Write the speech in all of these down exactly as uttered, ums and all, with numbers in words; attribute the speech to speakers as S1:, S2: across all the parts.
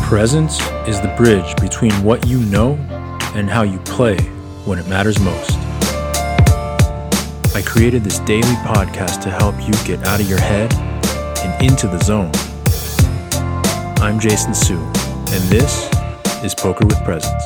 S1: Presence is the bridge between what you know and how you play when it matters most. I created this daily podcast to help you get out of your head and into the zone. I'm Jason Su, and this is Poker with Presence.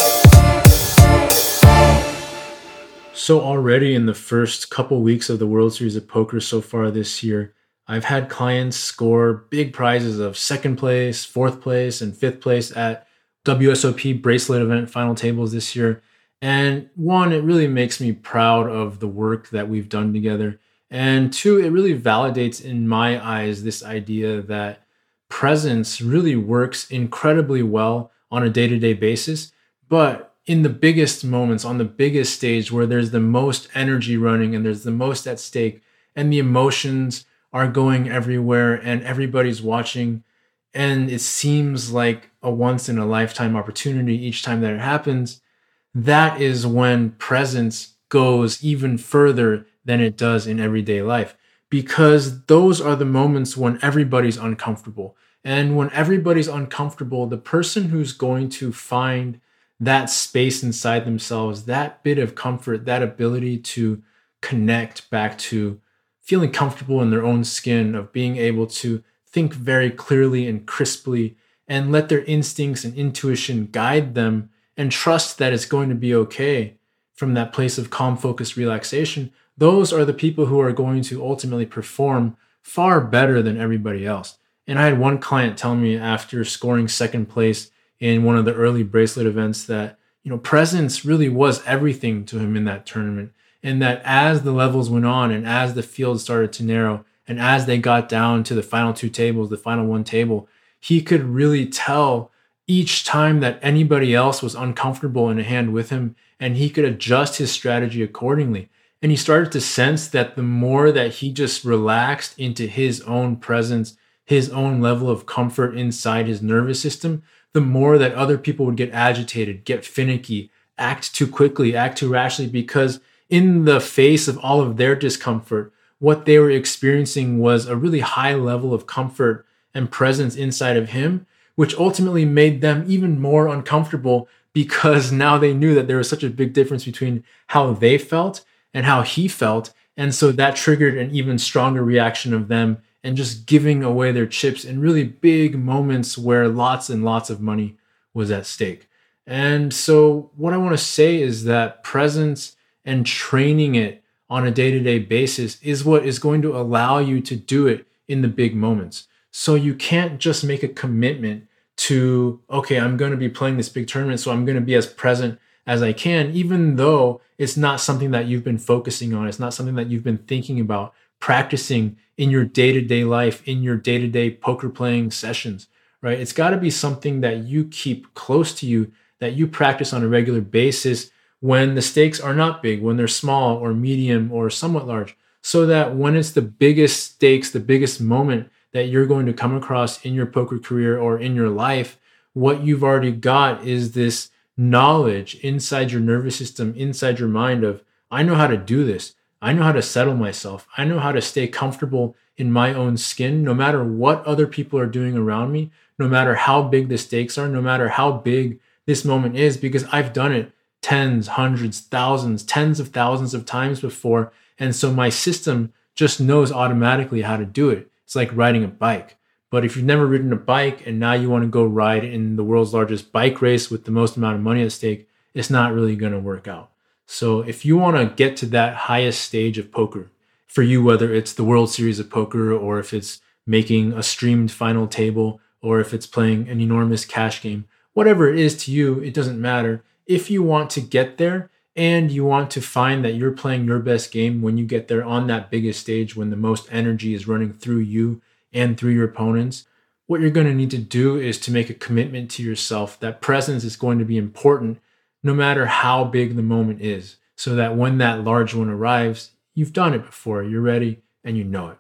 S1: So already in the first couple weeks of the World Series of Poker so far this year, I've had clients score big prizes of second place, fourth place, and fifth place at W S O P bracelet event final tables this year. And one, it really makes me proud of the work that we've done together. And two, it really validates in my eyes this idea that presence really works incredibly well on a day-to-day basis. But in the biggest moments, on the biggest stage where there's the most energy running and there's the most at stake and the emotions are going everywhere and everybody's watching, and it seems like a once in a lifetime opportunity each time that it happens, that is when presence goes even further than it does in everyday life, because those are the moments when everybody's uncomfortable. And when everybody's uncomfortable, the person who's going to find that space inside themselves, that bit of comfort, that ability to connect back to feeling comfortable in their own skin, of being able to think very clearly and crisply and let their instincts and intuition guide them and trust that it's going to be okay from that place of calm, focused relaxation, those are the people who are going to ultimately perform far better than everybody else. And I had one client tell me after scoring second place in one of the early bracelet events that, you know, presence really was everything to him in that tournament. And that as the levels went on and as the field started to narrow and as they got down to the final two tables, the final one table, he could really tell each time that anybody else was uncomfortable in a hand with him, and he could adjust his strategy accordingly. And he started to sense that the more that he just relaxed into his own presence, his own level of comfort inside his nervous system, the more that other people would get agitated, get finicky, act too quickly, act too rashly, because in the face of all of their discomfort, what they were experiencing was a really high level of comfort and presence inside of him, which ultimately made them even more uncomfortable, because now they knew that there was such a big difference between how they felt and how he felt. And so that triggered an even stronger reaction of them and just giving away their chips in really big moments where lots and lots of money was at stake. And so what I want to say is that presence and training it on a day-to-day basis is what is going to allow you to do it in the big moments. So you can't just make a commitment to, okay, I'm going to be playing this big tournament, so I'm going to be as present as I can, even though it's not something that you've been focusing on. It's not something that you've been thinking about, practicing in your day-to-day life, in your day-to-day poker playing sessions, right? It's got to be something that you keep close to you, that you practice on a regular basis when the stakes are not big, when they're small or medium or somewhat large, so that when it's the biggest stakes, the biggest moment that you're going to come across in your poker career or in your life, what you've already got is this knowledge inside your nervous system, inside your mind of, I know how to do this. I know how to settle myself. I know how to stay comfortable in my own skin, no matter what other people are doing around me, no matter how big the stakes are, no matter how big this moment is, because I've done it tens, hundreds, thousands, tens of thousands of times before. And so my system just knows automatically how to do it. It's like riding a bike. But if you've never ridden a bike and now you want to go ride in the world's largest bike race with the most amount of money at stake, it's not really going to work out. So if you want to get to that highest stage of poker, for you, whether it's the World Series of Poker or if it's making a streamed final table or if it's playing an enormous cash game, whatever it is to you, it doesn't matter. If you want to get there and you want to find that you're playing your best game when you get there on that biggest stage, when the most energy is running through you and through your opponents, what you're going to need to do is to make a commitment to yourself that presence is going to be important no matter how big the moment is, so that when that large one arrives, you've done it before, you're ready, and you know it.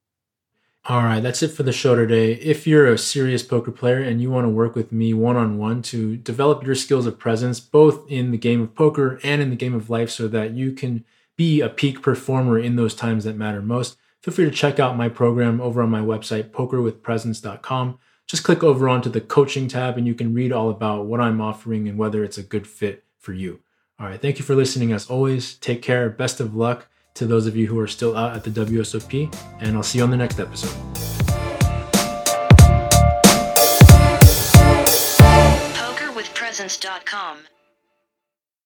S1: All right, that's it for the show today. If you're a serious poker player and you want to work with me one-on-one to develop your skills of presence, both in the game of poker and in the game of life, so that you can be a peak performer in those times that matter most, feel free to check out my program over on my website, poker with presence dot com. just click over onto the coaching tab and you can read all about what I'm offering and whether it's a good fit for you. All right. Thank you for listening as always. Take care. Best of luck to those of you who are still out at the W S O P, and I'll see you on the next episode.
S2: poker with presence dot com